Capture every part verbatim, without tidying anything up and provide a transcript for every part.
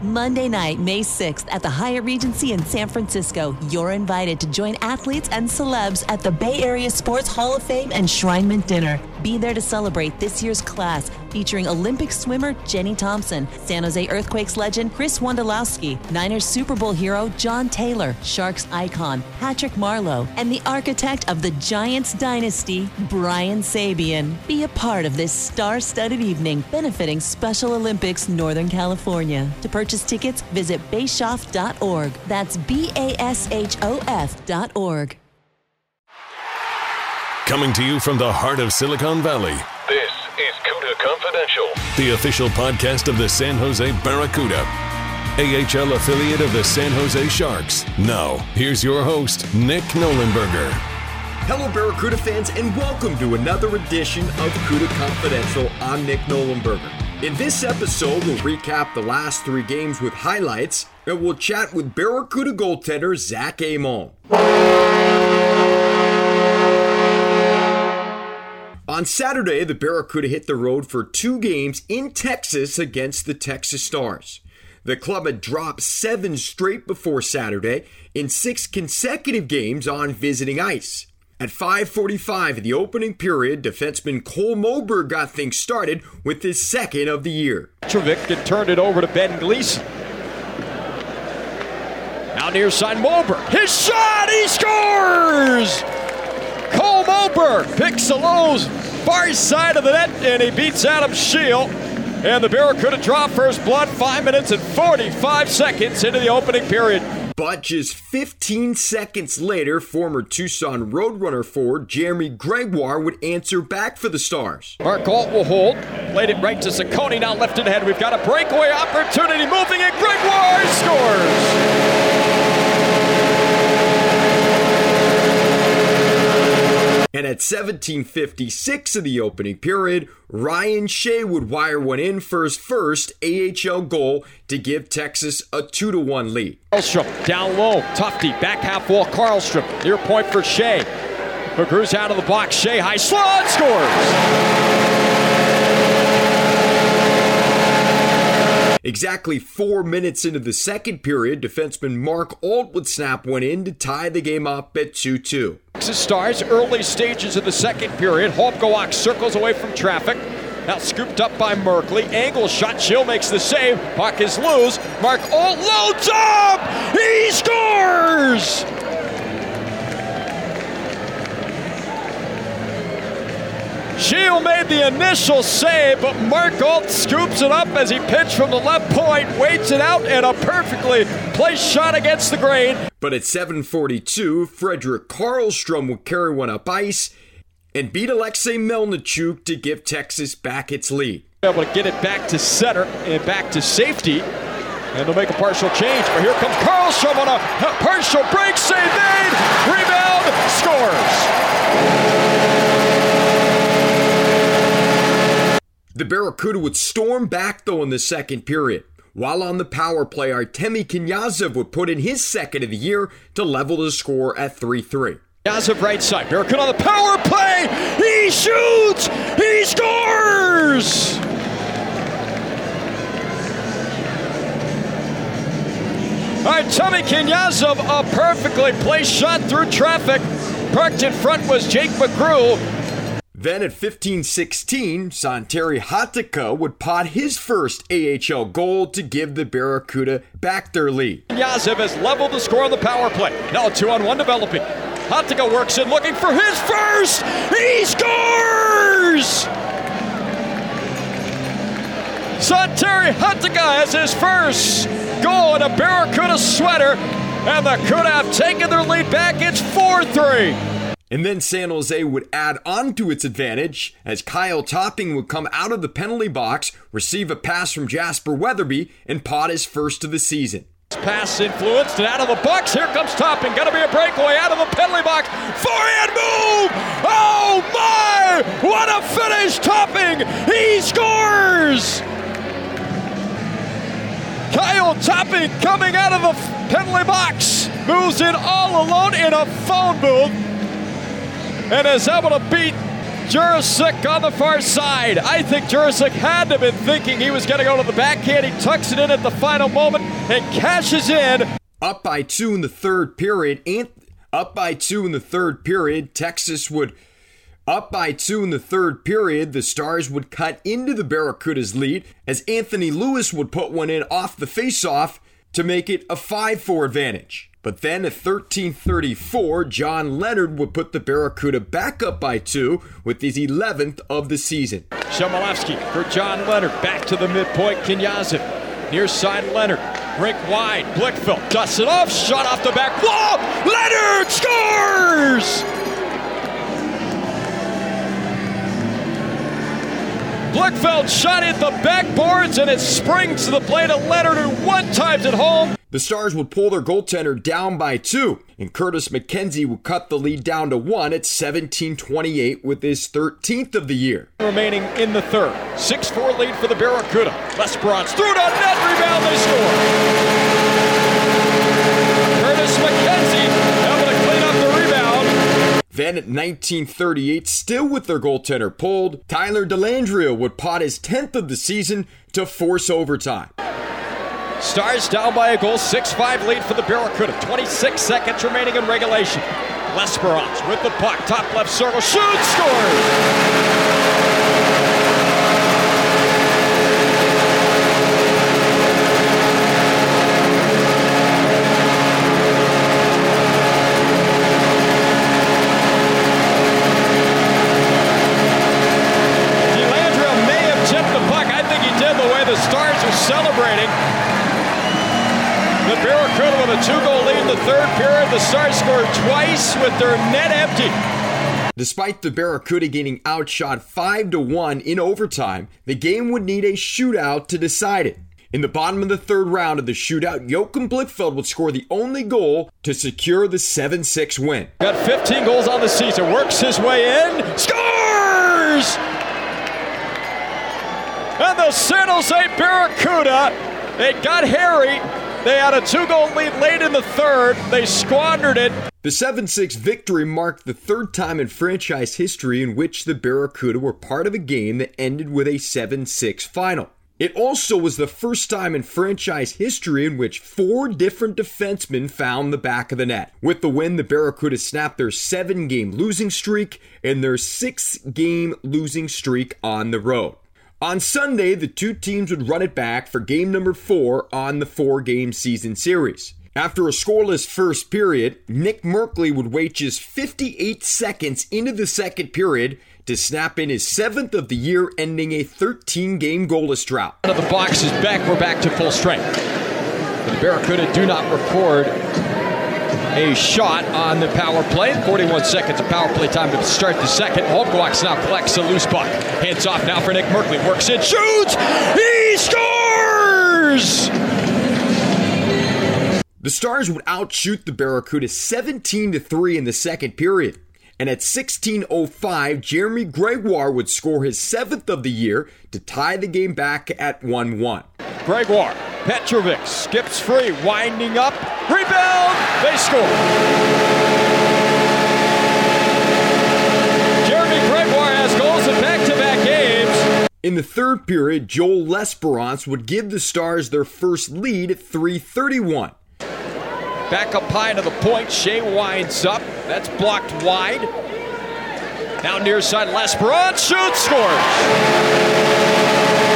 Monday night, May sixth at the Hyatt Regency in San Francisco. You're invited to join athletes and celebs at the Bay Area Sports Hall of Fame Enshrinement Dinner. Be there to celebrate this year's class, featuring Olympic swimmer Jenny Thompson, San Jose Earthquakes legend Chris Wondolowski, Niners Super Bowl hero John Taylor, Sharks icon Patrick Marleau, and the architect of the Giants dynasty, Brian Sabian. Be a part of this star-studded evening benefiting Special Olympics Northern California. To purchase tickets, visit bashoff dot org. That's B A S H O F dot org. Coming to you from the heart of Silicon Valley, this is CUDA Confidential, the official podcast of the San Jose Barracuda, A H L affiliate of the San Jose Sharks. Now, here's your host, Nick Nolenberger. Hello, Barracuda fans, and welcome to another edition of CUDA Confidential. I'm Nick Nolenberger. In this episode, we'll recap the last three games with highlights, and we'll chat with Barracuda goaltender Zach Emond. On Saturday, the Barracuda hit the road for two games in Texas against the Texas Stars. The club had dropped seven straight before Saturday in six consecutive games on visiting ice. At five forty-five in the opening period, defenseman Cole Moberg got things started with his second of the year. Trovic had turned it over to Ben Gleason. Now near side Moberg. His shot! He scores! Cole Moberg picks the low far side of the net, and he beats Adam Scheel. And the Barracuda draw first blood five minutes and forty-five seconds into the opening period. But just fifteen seconds later, former Tucson Roadrunner forward Jeremy Gregoire would answer back for the Stars. Mark Alt will hold. Played it right to Ciccone, now lifted ahead. We've got a breakaway opportunity moving, and Gregoire scores! And at seventeen fifty-six of the opening period, Ryan Shea would wire one in for his first A H L goal to give Texas a two to one lead. Karlstrom down low, Tufte, back half wall, Karlstrom, near point for Shea. McGrew's out of the box, Shea high slot, scores! Exactly four minutes into the second period, defenseman Mark Alt would snap one in to tie the game up at two two. Texas Stars, early stages of the second period. Holmgawak circles away from traffic. Now scooped up by Merkley. Angle shot. Scheel makes the save. Puck is loose. Mark Alt loads up. He scores! Scheel made the initial save, but Mark Alt scoops it up as he pitched from the left point, waits it out, and a perfectly placed shot against the grain. But at seven forty-two, Fredrik Karlstrom would carry one up ice and beat Alexei Melnichuk to give Texas back its lead. Able to get it back to center and back to safety, and they'll make a partial change. But here comes Karlstrom on a partial break, save made, rebound, scores. The Barracuda would storm back, though, in the second period. While on the power play, Artemi Knyazov would put in his second of the year to level the score at three three. Knyazov right side. Barracuda on the power play. He shoots. He scores. Artemi Knyazov, a perfectly placed shot through traffic. Parked in front was Jake McGrew. Then at fifteen sixteen, Santeri Hatakka would pot his first A H L goal to give the Barracuda back their lead. Knyazov has leveled the score on the power play. Now a two-on-one developing. Hatakka works in looking for his first. He scores! Santeri Hatakka has his first goal in a Barracuda sweater, and the Cuda have taken their lead back. It's four three. And then San Jose would add on to its advantage as Kyle Topping would come out of the penalty box, receive a pass from Jasper Weatherby, and pot his first of the season. Pass influenced and out of the box. Here comes Topping. Gonna be a breakaway out of the penalty box. Forehand move! Oh my! What a finish! Topping! He scores! Kyle Topping coming out of the penalty box. Moves in all alone in a phone booth. And is able to beat Jurasik on the far side. I think Jurasik had to have been thinking he was going to go to the backhand. He tucks it in at the final moment and cashes in. Up by two in the third period. And up by two in the third period. Texas would... Up by two in the third period, the Stars would cut into the Barracuda's lead as Anthony Lewis would put one in off the faceoff to make it a five four advantage. But then at thirteen thirty-four, John Leonard would put the Barracuda back up by two with his eleventh of the season. Shomolevsky for John Leonard. Back to the midpoint, Knyazin. Near side Leonard. Rink wide. Blichfeld dusts it off. Shot off the back wall. Leonard scores! Blichfeld shot at the backboards and it springs to the plate of Leonard, who one times it home. The Stars would pull their goaltender down by two, and Curtis McKenzie would cut the lead down to one at seventeen twenty-eight with his thirteenth of the year. Remaining in the third. six four lead for the Barracuda. Lesperance threw it on net, rebound, they score. Curtis McKenzie able to clean up the rebound. Then at nineteen thirty-eight, still with their goaltender pulled, Tyler Dellandrea would pot his tenth of the season to force overtime. Stars down by a goal, six five lead for the Barracuda. twenty-six seconds remaining in regulation. Lesperance with the puck, top left circle, shoots, scores! Dellandrea may have tipped the puck. I think he did the way the Stars are celebrating. The Barracuda with a two-goal lead in the third period. The Stars scored twice with their net empty. Despite the Barracuda getting outshot five to one in overtime, the game would need a shootout to decide it. In the bottom of the third round of the shootout, Joachim Blichfeld would score the only goal to secure the seven six win. Got fifteen goals on the season. Works his way in. Scores! And the San Jose Barracuda, it got hairy. They had a two-goal lead late in the third. They squandered it. The seven six victory marked the third time in franchise history in which the Barracuda were part of a game that ended with a seven six final. It also was the first time in franchise history in which four different defensemen found the back of the net. With the win, the Barracuda snapped their seven-game losing streak and their six-game losing streak on the road. On Sunday, the two teams would run it back for game number four on the four-game season series. After a scoreless first period, Nick Merkley would wait just fifty-eight seconds into the second period to snap in his seventh of the year, ending a thirteen-game goalless drought. Out of the box is back. We're back to full strength. The Barracuda do not record a shot on the power play. forty-one seconds of power play time to start the second. Holmquist now collects a loose puck. Hands off now for Nick Merkley. Works in, shoots! He scores! The Stars would outshoot the Barracuda seventeen to three in the second period. And at sixteen oh five, Jeremy Gregoire would score his seventh of the year to tie the game back at one one. Gregoire, Petrovic skips free, winding up, rebound, they score. Jeremy Gregoire has goals in back-to-back games. In the third period, Joel Lesperance would give the Stars their first lead at three thirty-one. Back up high to the point, Shea winds up, that's blocked wide. Now near side, Lesperance shoots, scores.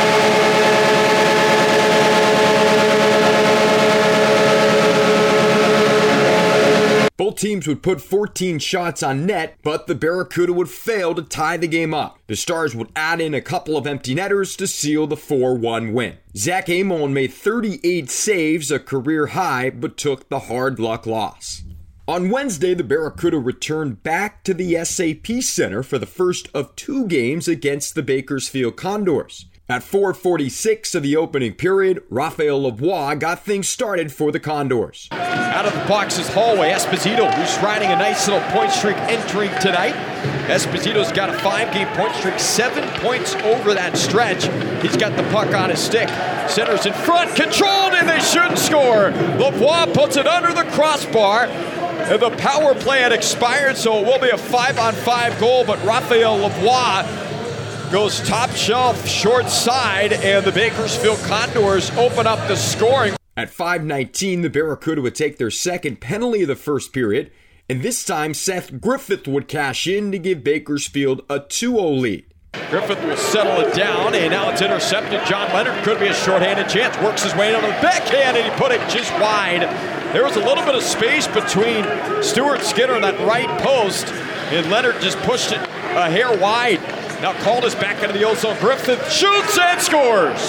Both teams would put fourteen shots on net, but the Barracuda would fail to tie the game up. The Stars would add in a couple of empty netters to seal the four one win. Zach Amon made thirty-eight saves, a career high, but took the hard luck loss. On Wednesday, the Barracuda returned back to the S A P Center for the first of two games against the Bakersfield Condors. At four forty-six of the opening period, Raphael Lavoie got things started for the Condors. Out of the box is Hallway. Esposito, who's riding a nice little point streak entering tonight. Esposito's got a five-game point streak, seven points over that stretch. He's got the puck on his stick. Centers in front, controlled, and they shoot and score. Lavoie puts it under the crossbar. And the power play had expired, so it will be a five-on-five goal, but Raphael Lavoie goes top shelf, short side, and the Bakersfield Condors open up the scoring. At five nineteen, the Barracuda would take their second penalty of the first period, and this time Seth Griffith would cash in to give Bakersfield a two oh lead. Griffith will settle it down, and now it's intercepted. John Leonard could be a shorthanded chance. Works his way down to the backhand, and he put it just wide. There was a little bit of space between Stuart Skinner and that right post, and Leonard just pushed it a hair wide. Now Caldas back into the ozone. Griffith shoots and scores.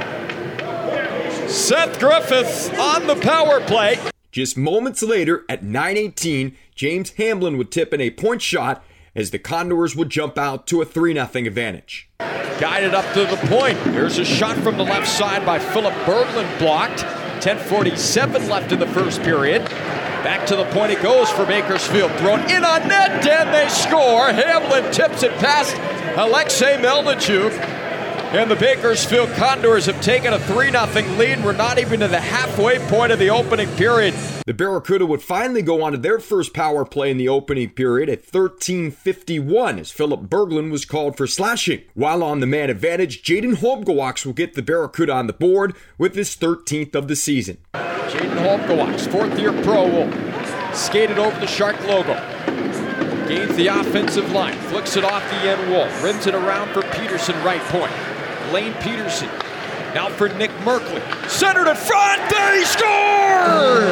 Seth Griffith on the power play. Just moments later, at nine eighteen, James Hamblin would tip in a point shot as the Condors would jump out to a three nothing advantage. Guided up to the point. There's a shot from the left side by Philip Berglund, blocked. ten forty-seven left in the first period. Back to the point it goes for Bakersfield. Thrown in on net, and they score. Hamblin tips it past Alexei Melnichuk. And the Bakersfield Condors have taken a three nothing lead. We're not even to the halfway point of the opening period. The Barracuda would finally go on to their first power play in the opening period at thirteen fifty-one as Philip Berglund was called for slashing. While on the man advantage, Jaden Holmgewachs will get the Barracuda on the board with his thirteenth of the season. Jaden Holmgewachs, fourth-year pro, will skate it over the Shark logo. Gains the offensive line, flicks it off the end wall, rims it around for Peterson, right point. Lane Peterson, now for Nick Merkley. Centered in front, they score!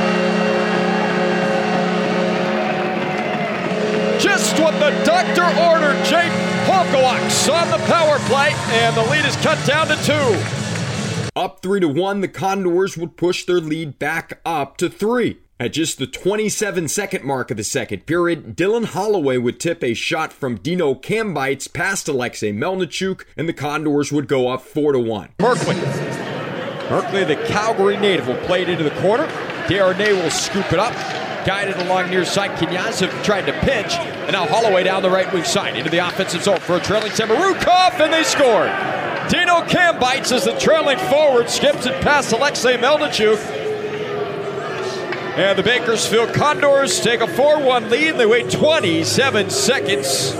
Just what the doctor ordered. Jake Holmgewachs on the power play, and the lead is cut down to two. Up three to one, the Condors would push their lead back up to three. At just the twenty-seven second mark of the second period, Dylan Holloway would tip a shot from Dino Kambites past Alexei Melnichuk, and the Condors would go up four to one. Merkley. Merkley, the Calgary native, will play it into the corner. Darnay will scoop it up. Guided along near side. Knyazov tried to pinch, and now Holloway down the right wing side into the offensive zone for a trailing Samorukov, and they scored. Dino Kambites is the trailing forward, skips it past Alexei Melnichuk. And the Bakersfield Condors take a four one lead. They wait twenty-seven seconds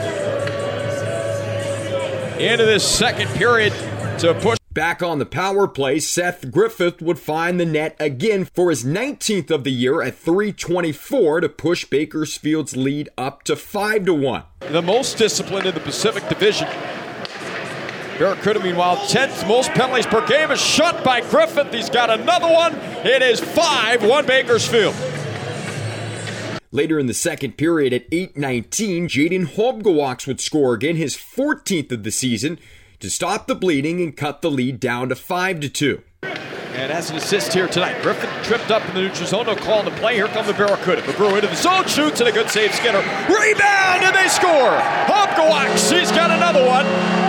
into this second period to push. Back on the power play, Seth Griffith would find the net again for his nineteenth of the year at three twenty-four to push Bakersfield's lead up to five to one. The most disciplined in the Pacific Division. Barracuda, meanwhile, tenth most penalties per game is shot by Griffith. He's got another one. It is five one Bakersfield. Later in the second period at eight nineteen, Jaden Holmgewachs would score again, his fourteenth of the season, to stop the bleeding and cut the lead down to five to two. And as an assist here tonight, Griffith tripped up in the neutral zone. No call to play. Here come the Barracuda. McGrew into the zone, shoots, and a good save. Skinner. Rebound, and they score. Holmgewachs, he's got another one.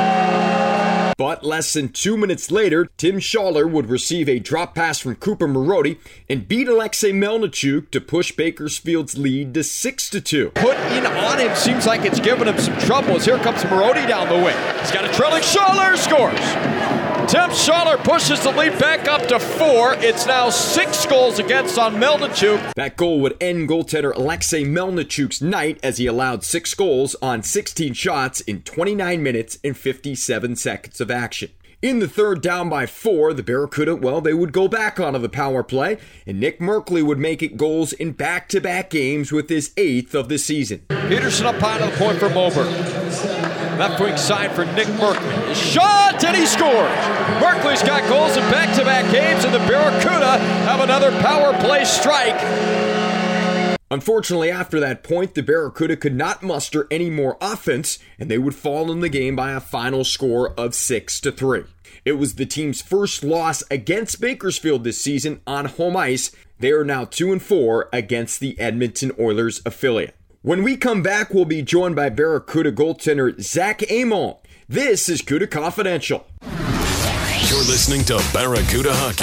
But less than two minutes later, Tim Schaller would receive a drop pass from Cooper Marody and beat Alexei Melnichuk to push Bakersfield's lead to six to two. Put in on him seems like it's giving him some trouble as here comes Marody down the wing. He's got a trailing. Schaller scores. Tim Schaller pushes the lead back up to four. It's now six goals against on Melnichuk. That goal would end goaltender Alexei Melnichuk's night as he allowed six goals on sixteen shots in twenty-nine minutes and fifty-seven seconds of action. In the third, down by four, the Barracuda, well, they would go back onto the power play, and Nick Merkley would make it goals in back-to-back games with his eighth of the season. Peterson up high to the point for Moberg. Left wing side for Nick Merkley. His shot, and he scores. Merkley's got goals in back-to-back games, and the Barracuda have another power play strike. Unfortunately, after that point, the Barracuda could not muster any more offense, and they would fall in the game by a final score of six to three. It was the team's first loss against Bakersfield this season on home ice. They are now two and four against the Edmonton Oilers affiliate. When we come back, we'll be joined by Barracuda goaltender Zach Amon. This is CUDA Confidential. You're listening to Barracuda Hockey.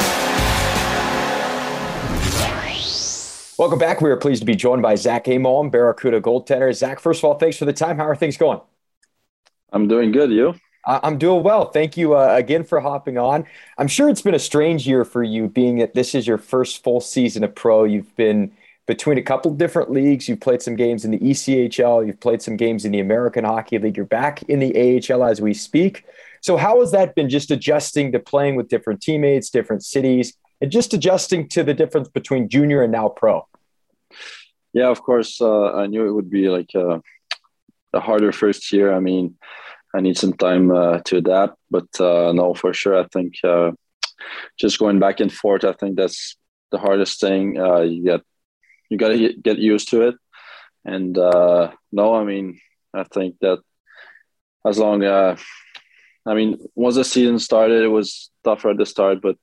Welcome back. We are pleased to be joined by Zach Amon, Barracuda goaltender. Zach, first of all, thanks for the time. How are things going? I'm doing good. You? Uh, I'm doing well. Thank you uh, again for hopping on. I'm sure it's been a strange year for you, being that this is your first full season of pro. You've been between a couple different leagues. You've played some games in the E C H L. You've played some games in the American Hockey League. You're back in the A H L as we speak. So how has that been, just adjusting to playing with different teammates, different cities, and just adjusting to the difference between junior and now pro? Yeah, of course. Uh, I knew it would be like a, a harder first year. I mean, I need some time uh, to adapt, but uh, no, for sure. I think uh, just going back and forth, I think that's the hardest thing. Uh, you get, you got to get used to it. And uh, no, I mean, I think that as long, uh, I mean, once the season started, it was tougher at the start, but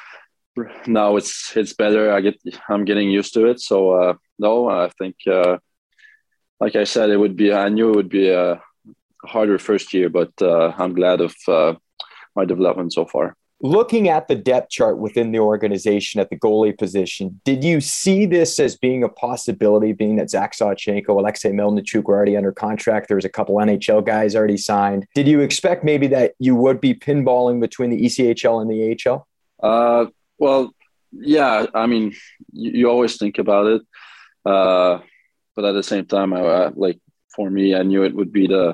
now it's it's better. I get I'm getting used to it. So uh, no, I think uh, like I said, it would be. I knew it would be a harder first year, but uh, I'm glad of uh, my development so far. Looking at the depth chart within the organization at the goalie position, did you see this as being a possibility, being that Zach Sawchenko, Alexei Melnichuk were already under contract? There was a couple N H L guys already signed. Did you expect maybe that you would be pinballing between the E C H L and the A H L? Uh, well, yeah, I mean, you, you always think about it. Uh, but at the same time, I, I, like for me, I knew it would be the,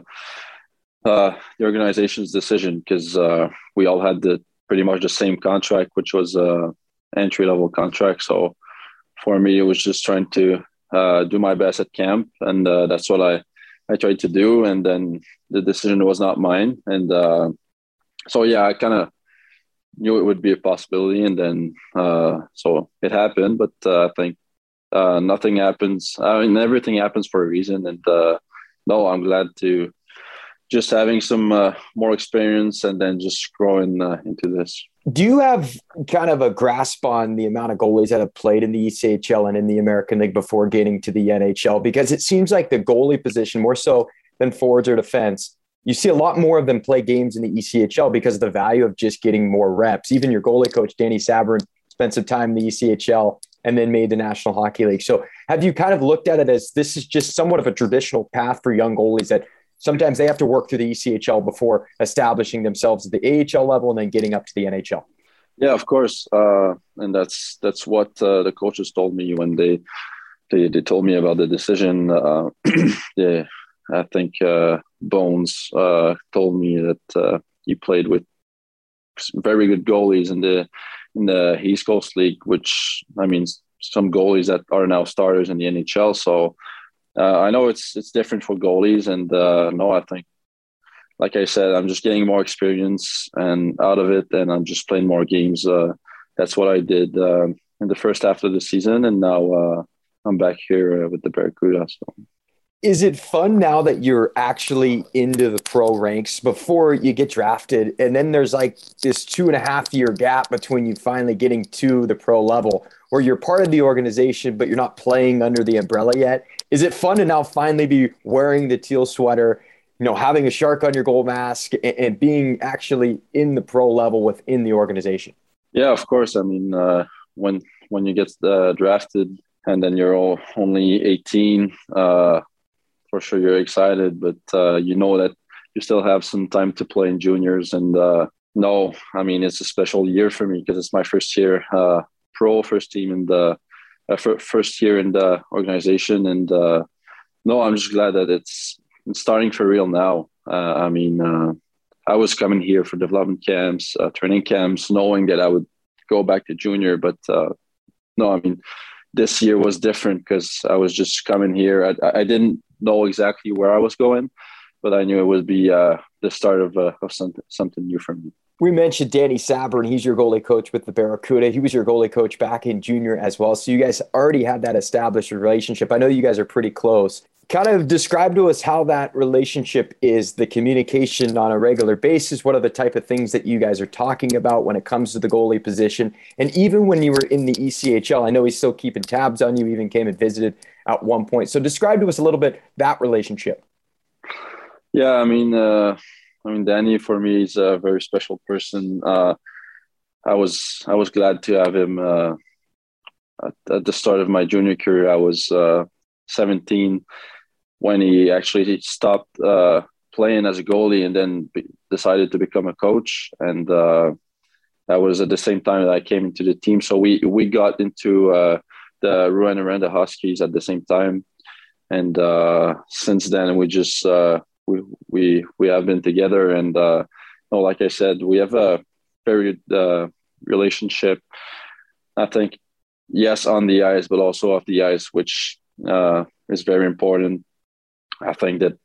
uh, the organization's decision because uh, we all had the pretty much the same contract, which was a entry-level contract. So for me, it was just trying to uh, do my best at camp. And uh, that's what I, I tried to do. And then the decision was not mine. And uh, so, yeah, I kind of knew it would be a possibility. And then, uh, so it happened. But uh, I think uh, nothing happens. I mean, everything happens for a reason. And uh, no, I'm glad to just having some uh, more experience and then just growing uh, into this. Do you have kind of a grasp on the amount of goalies that have played in the E C H L and in the American League before getting to the N H L? Because it seems like the goalie position, more so than forwards or defense, you see a lot more of them play games in the E C H L because of the value of just getting more reps. Even your goalie coach, Danny Sabourin, spent some time in the E C H L and then made the National Hockey League. So have you kind of looked at it as this is just somewhat of a traditional path for young goalies that sometimes they have to work through the E C H L before establishing themselves at the A H L level and then getting up to the N H L? Yeah, of course. Uh, and that's that's what uh, the coaches told me when they they, they told me about the decision. Uh, yeah, I think uh, Bones uh, told me that uh, he played with very good goalies in the in the East Coast League, which, I mean, some goalies that are now starters in the N H L. So Uh, I know it's it's different for goalies, and uh, no, I think, like I said, I'm just getting more experience and out of it, and I'm just playing more games. Uh, that's what I did uh, in the first half of the season, and now uh, I'm back here uh, with the Barracuda. So. Is it fun now that you're actually into the pro ranks before you get drafted, and then there's like this two and a half year gap between you finally getting to the pro level, where you're part of the organization, but you're not playing under the umbrella yet? Is it fun to now finally be wearing the teal sweater, you know, having a shark on your goal mask and, and being actually in the pro level within the organization? Yeah, of course. I mean, uh, when when you get uh, drafted and then you're all only eighteen, uh, for sure you're excited, but uh, you know that you still have some time to play in juniors. And uh, no, I mean, it's a special year for me because it's my first year uh, pro, first team in the uh, first year in the organization. And uh, no, I'm just glad that it's, it's starting for real now. Uh, I mean, uh, I was coming here for development camps, uh, training camps, knowing that I would go back to junior. But uh, no, I mean, this year was different because I was just coming here. I, I didn't know exactly where I was going, but I knew it would be uh, the start of, uh, of something, something new for me. We mentioned Danny Sabourin. He's your goalie coach with the Barracuda. He was your goalie coach back in junior as well. So you guys already had that established relationship. I know you guys are pretty close. Kind of describe to us how that relationship is, the communication on a regular basis. What are the type of things that you guys are talking about when it comes to the goalie position? And even when you were in the E C H L, I know he's still keeping tabs on you, even came and visited at one point. So describe to us a little bit that relationship. Yeah, I mean, uh, I mean, Danny for me is a very special person. Uh, I was I was glad to have him uh, at, at the start of my junior career. I was uh, seventeen when he actually stopped uh, playing as a goalie and then be, decided to become a coach. And uh, that was at the same time that I came into the team. So we we got into uh, the Rouyn-Noranda Huskies at the same time. And uh, since then, we just uh, we we we have been together. And uh, no, like I said, we have a very good uh, relationship. I think, yes, on the ice, but also off the ice, which uh, is very important. I think that,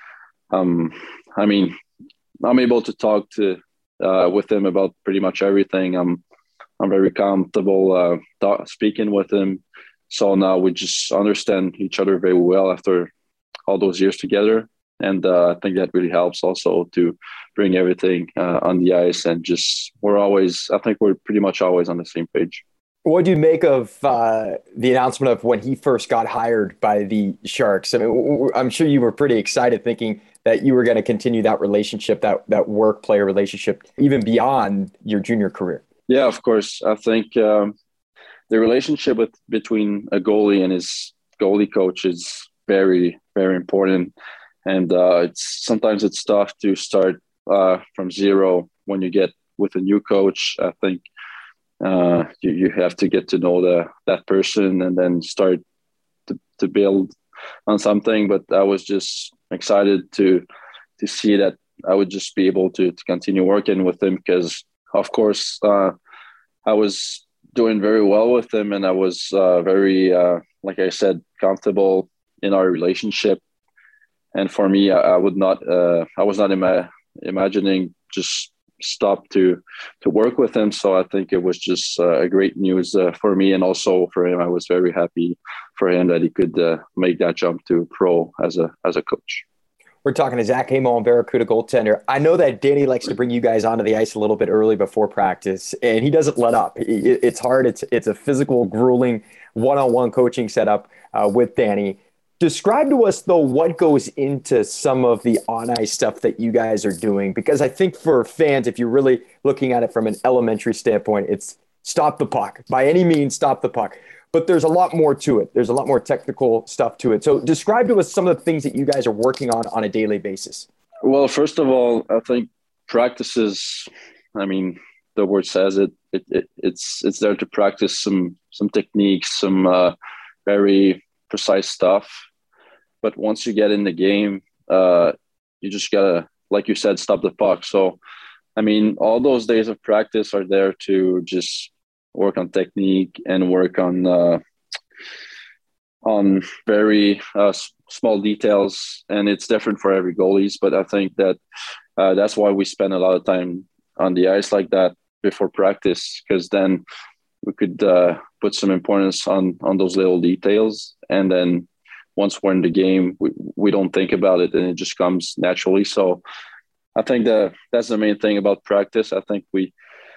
um, I mean, I'm able to talk to uh, with him about pretty much everything. I'm I'm very comfortable uh, talk, speaking with him. So now we just understand each other very well after all those years together. And uh, I think that really helps also to bring everything uh, on the ice. And just, we're always, I think we're pretty much always on the same page. What do you make of uh, the announcement of when he first got hired by the Sharks? I mean, I'm sure you were pretty excited thinking that you were going to continue that relationship, that, that work-player relationship, even beyond your junior career. Yeah, of course. I think um, the relationship with between a goalie and his goalie coach is very, very important. And uh, it's sometimes it's tough to start uh, from zero when you get with a new coach. I think uh, you, you have to get to know the that person and then start to, to build on something. But I was just excited to to see that I would just be able to, to continue working with him because, of course, uh, I was doing very well with him and I was uh, very, uh, like I said, comfortable in our relationship. And for me, I, I would not, uh, I was not ima- imagining just stop to to work with him. So I think it was just uh, a great news uh, for me and also for him. I was very happy for him that he could uh, make that jump to pro as a as a coach. We're talking to Zach Emond, Barracuda goaltender. I know that Danny likes to bring you guys onto the ice a little bit early before practice, and he doesn't let up. It's hard. It's it's a physical, grueling one-on-one coaching setup uh, with Danny. Describe to us, though, what goes into some of the on-ice stuff that you guys are doing, because I think for fans, if you're really looking at it from an elementary standpoint, it's stop the puck. By any means, stop the puck. But there's a lot more to it. There's a lot more technical stuff to it. So describe to us some of the things that you guys are working on on a daily basis. Well, first of all, I think practices, I mean, the word says it, it, it it's it's there to practice some some techniques, some uh, very precise stuff. But once you get in the game, uh, you just gotta, like you said, stop the puck. So, I mean, all those days of practice are there to just work on technique and work on uh, on very uh, s- small details. And it's different for every goalies. But I think that uh, that's why we spend a lot of time on the ice like that before practice, because then we could uh, put some importance on on those little details. And then once we're in the game, we, we don't think about it and it just comes naturally. So I think that that's the main thing about practice. I think we,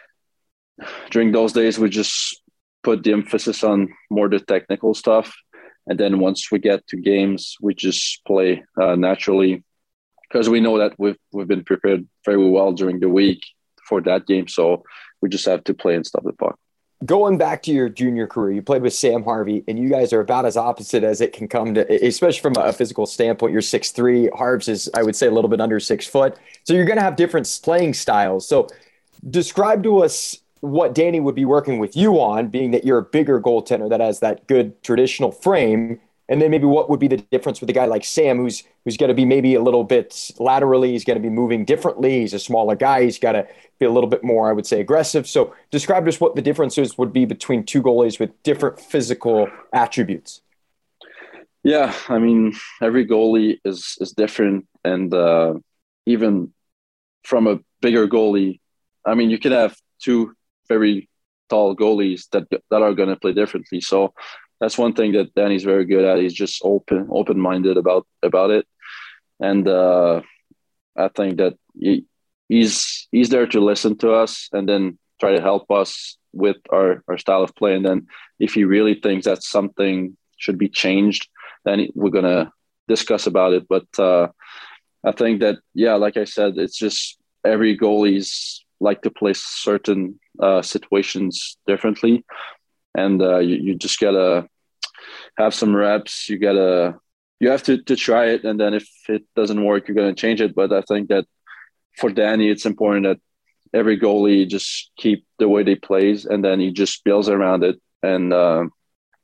during those days, we just put the emphasis on more the technical stuff. And then once we get to games, we just play uh, naturally because we know that we've, we've been prepared very well during the week for that game. So we just have to play and stop the puck. Going back to your junior career, you played with Sam Harvey, and you guys are about as opposite as it can come to, especially from a physical standpoint. You're six three. Harv's is, I would say, a little bit under six foot. So you're going to have different playing styles. So describe to us what Danny would be working with you on, being that you're a bigger goaltender that has that good traditional frame. And then maybe what would be the difference with a guy like Sam, who's who's going to be maybe a little bit laterally, he's going to be moving differently, he's a smaller guy, he's got to be a little bit more, I would say, aggressive. So describe to us what the differences would be between two goalies with different physical attributes. Yeah, I mean, every goalie is is different. And uh, even from a bigger goalie, I mean, you can have two very tall goalies that that are going to play differently. So that's one thing that Danny's very good at. He's just open, open-minded about about it, and uh, I think that he, he's he's there to listen to us and then try to help us with our, our style of play. And then if he really thinks that something should be changed, then we're gonna discuss about it. But uh, I think that yeah, like I said, it's just every goalie's like to play certain uh, situations differently. And uh, you, you just gotta have some reps. You gotta, you have to, to try it. And then if it doesn't work, you're gonna change it. But I think that for Danny, it's important that every goalie just keep the way they plays, and then he just builds around it. And uh,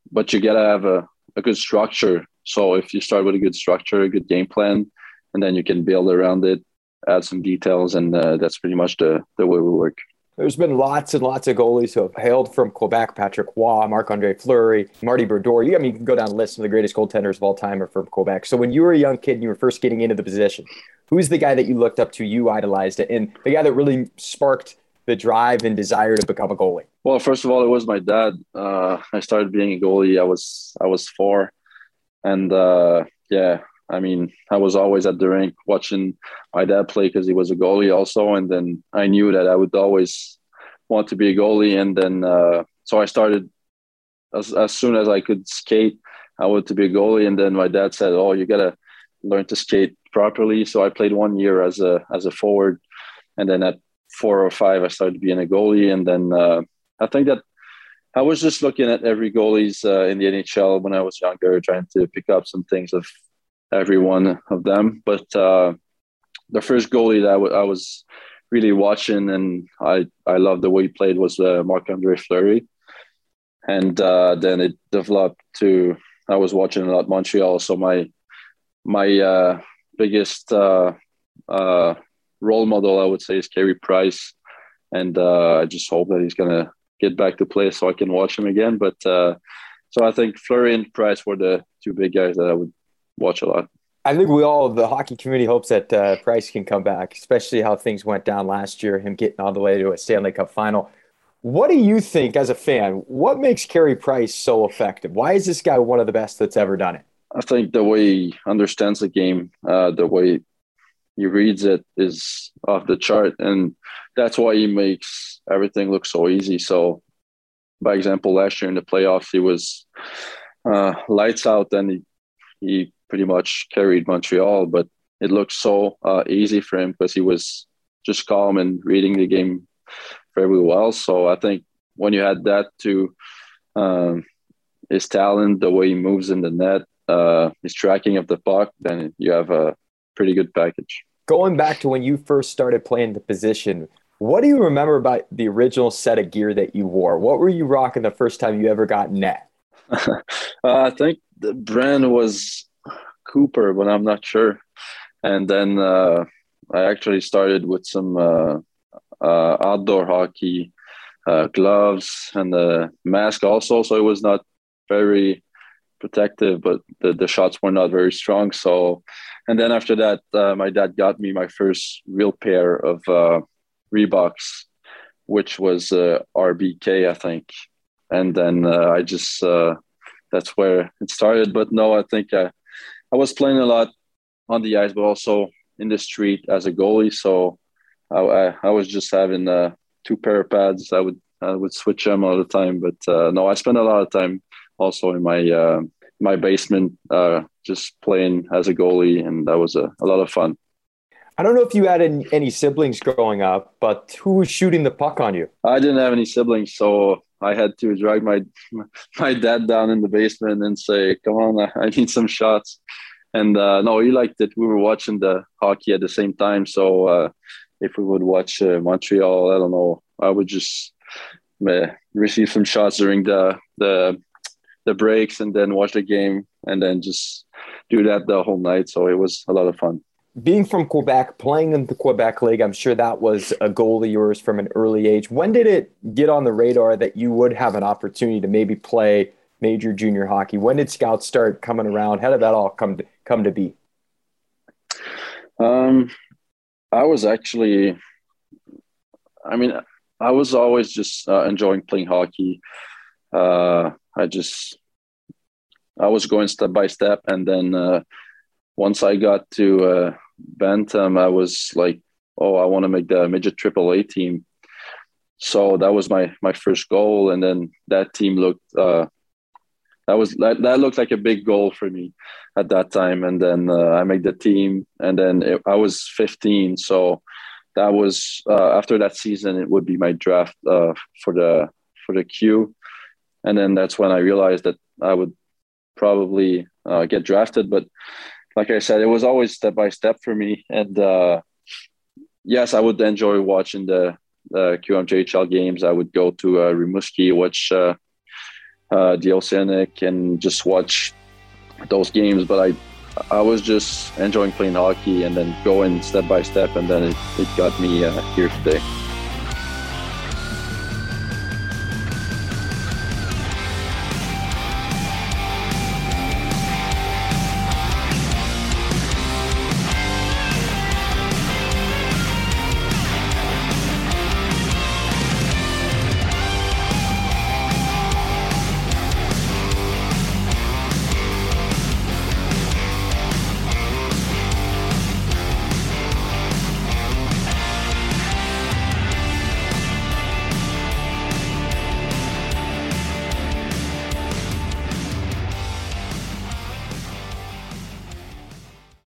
but you gotta have a, a good structure. So if you start with a good structure, a good game plan, and then you can build around it, add some details, and uh, that's pretty much the the way we work. There's been lots and lots of goalies who have hailed from Quebec. Patrick Roy, Marc-Andre Fleury, Marty Brodeur. You, I mean, you can go down the list of the greatest goaltenders of all time are from Quebec. So when you were a young kid and you were first getting into the position, who's the guy that you looked up to, you idolized it, and the guy that really sparked the drive and desire to become a goalie? Well, first of all, it was my dad. Uh, I started being a goalie. I was I was four, and uh, yeah, I mean, I was always at the rink watching my dad play because he was a goalie also. And then I knew that I would always want to be a goalie. And then, uh, so I started as, as soon as I could skate, I wanted to be a goalie. And then my dad said, oh, you got to learn to skate properly. So I played one year as a, as a forward. And then at four or five, I started being a goalie. And then uh, I think that I was just looking at every goalies uh, in the N H L when I was younger, trying to pick up some things of every one of them. But uh, the first goalie that I, w- I was really watching and I, I loved the way he played was uh, Marc-Andre Fleury. And uh, then it developed to, I was watching a lot Montreal. So my my uh, biggest uh, uh, role model, I would say, is Carey Price. And uh, I just hope that he's going to get back to play so I can watch him again. But uh, so I think Fleury and Price were the two big guys that I would watch a lot. I think we all, the hockey community, hopes that uh, Price can come back, especially how things went down last year, him getting all the way to a Stanley Cup final. What do you think, as a fan, what makes Carey Price so effective? Why is this guy one of the best that's ever done it? I think the way he understands the game, uh, the way he reads it is off the chart. And that's why he makes everything look so easy. So, by example, last year in the playoffs, he was uh, lights out and he, he pretty much carried Montreal, but it looked so uh, easy for him because he was just calm and reading the game very well. So I think when you had that to um, his talent, the way he moves in the net, uh, his tracking of the puck, then you have a pretty good package. Going back to when you first started playing the position, what do you remember about the original set of gear that you wore? What were you rocking the first time you ever got net? uh, I think the brand was Cooper, but I'm not sure. And then uh, I actually started with some uh, uh, outdoor hockey uh, gloves and the mask also. So it was not very protective, but the, the shots were not very strong. So, and then after that, uh, my dad got me my first real pair of uh, Reeboks, which was uh, R B K, I think. And then uh, I just, uh, that's where it started. But no, I think I, I was playing a lot on the ice, but also in the street as a goalie. So I, I, I was just having uh, two pair of pads. I would I would switch them all the time. But uh, no, I spent a lot of time also in my uh, my basement uh, just playing as a goalie, and that was a, a lot of fun. I don't know if you had any, any siblings growing up, but who was shooting the puck on you? I didn't have any siblings, so I had to drag my my dad down in the basement and say, come on, I need some shots. And uh, no, he liked it. We were watching the hockey at the same time. So uh, if we would watch uh, Montreal, I don't know, I would just uh, receive some shots during the, the the breaks and then watch the game and then just do that the whole night. So it was a lot of fun. Being from Quebec, playing in the Quebec League, I'm sure that was a goal of yours from an early age. When did it get on the radar that you would have an opportunity to maybe play major junior hockey? When did scouts start coming around? How did that all come to, come to be? Um, I was actually, I mean, I was always just uh, enjoying playing hockey. Uh, I just, I was going step by step. And then uh, once I got to uh, Bantam, I was like, oh, I want to make the midget triple A team. So that was my, my first goal. And then that team looked, uh, that was, that, that looked like a big goal for me at that time. And then uh, I made the team, and then it, I was fifteen. So that was, uh, after that season, it would be my draft uh, for the, for the Q. And then that's when I realized that I would probably uh, get drafted. But like I said, it was always step by step for me. And uh, yes, I would enjoy watching the, the Q M J H L games. I would go to uh, Rimouski, watch uh, uh, the Oceanic and just watch those games. But I I was just enjoying playing hockey and then going step by step, and then it, it got me uh, here today.